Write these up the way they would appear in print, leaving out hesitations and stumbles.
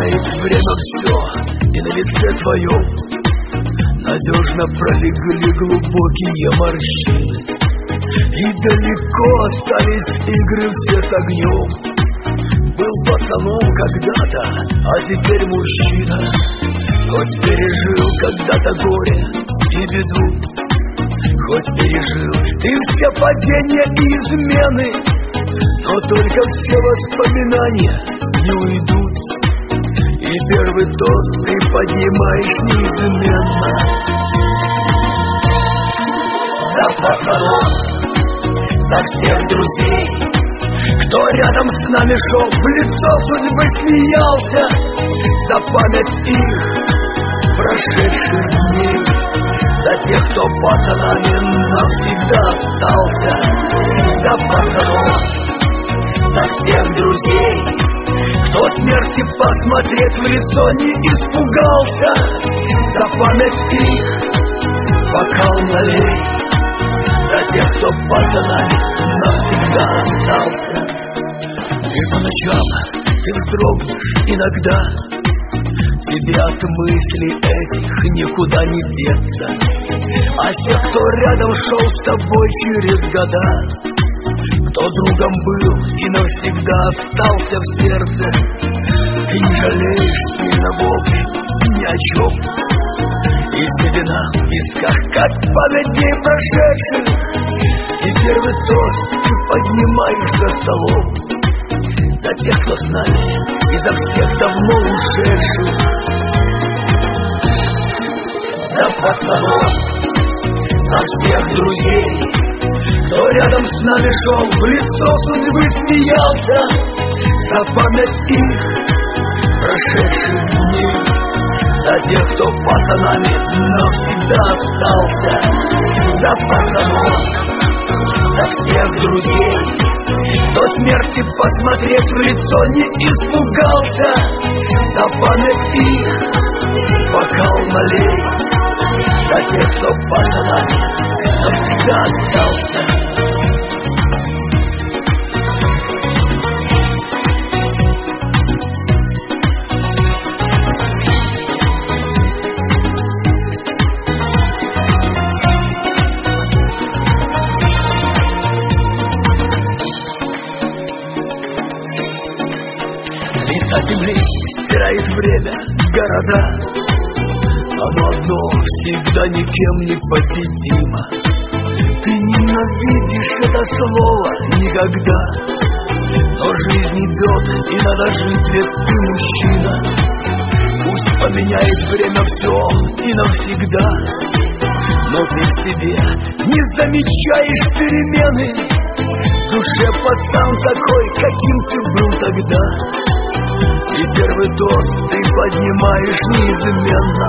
Меняет время все, и на лице твоем надежно пролегли глубокие морщины. И далеко остались игры все с огнем. Был пацаном когда-то, а теперь мужчина. Хоть пережил когда-то горе и беду, хоть пережил ты все падения и измены, но только все воспоминания не уйдут. И первый тост ты поднимаешь неизменно. За пацанов, за всех друзей, кто рядом с нами шел, в лицо судьбы смеялся, за память их прошедших дней, за тех, кто пацанами навсегда остался. За пацанов, за всех друзей, кто смерти посмотреть в лицо не испугался, за память их бокал налей, за тех, кто пацанами навсегда остался. И по ночам ты вздрогнешь иногда, тебе от мыслей этих никуда не деться. А те, кто рядом шел с тобой через года, кто другом был и навсегда остался в сердце, ты не жалеешь сильно, в общем, ни о чем. И седина в висках, как память дней прошедших, и первый тост ты поднимаешь за столом, за тех, кто с нами, и за всех давно ушедших. За пацанов, за всех друзей, кто рядом с нами шел, в лицо судьбы смеялся, за память их прошедших дней, за тех, кто пацанами навсегда остался. За пацанов, за всех друзей, кто смерти посмотреть в лицо не испугался, за память их бокал налей, за тех, кто пацанами навсегда остался. Лица земли стирает время города, оно одно всегда никем не победимо. Ты ненавидишь это слово никогда, но жизнь идет, и надо жить, ведь ты мужчина. Пусть поменяет время все и навсегда, но ты в себе не замечаешь перемены. В душе пацан такой, каким ты был тогда, и первый тост ты поднимаешь неизменно.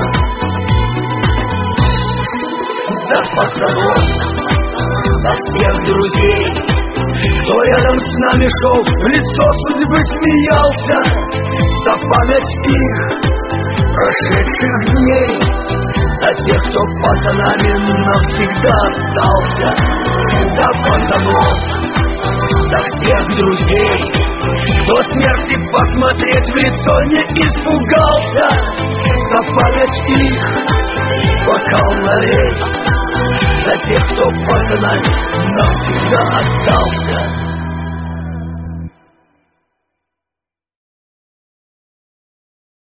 За пацанов, за всех друзей, кто рядом с нами шел, в лицо судьбы смеялся, за память их прошедших дней, за тех, кто пацанами навсегда остался. За пацанов, за всех друзей, кто смерти посмотреть в лицо не испугался, за память их бокал налей, за тех, кто пацанами навсегда остался.